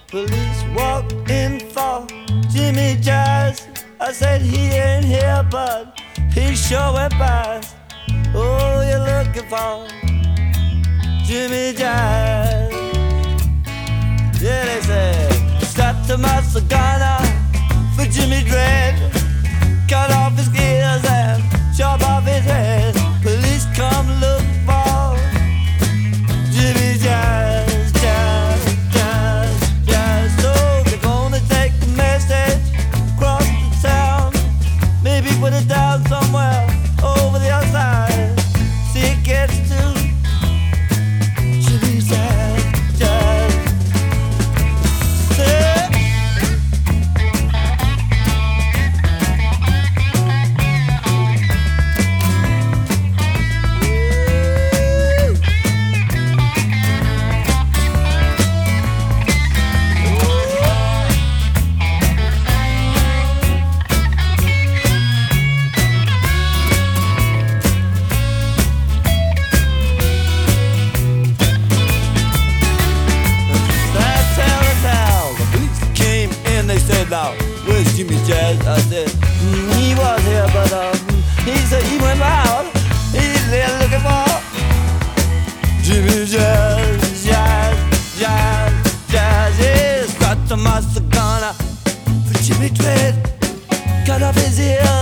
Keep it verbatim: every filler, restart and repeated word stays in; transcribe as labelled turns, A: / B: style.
A: Police walked in for Jimmy Jazz. I said he ain't here, but he sure went past. Oh, you're looking for Jimmy Jazz. Yeah, they said, strapped to my cigar for Jimmy Dread. Cut off his gears and chop off his head. Police come look for Jimmy Jazz, Jazz, Jazz, Jazz. So they're gonna take the message across the town, maybe put it down somewhere over the other side. See it gets to Jimmy Jazz, Jazz. Say, now, where's Jimmy Jazz? I said, mm, he was here, but um, he said he went out. He's there looking for Jimmy Jazz, Jazz, Jazz, Jazz. Yeah, got to my cigar for Jimmy Dread. Cut off his ear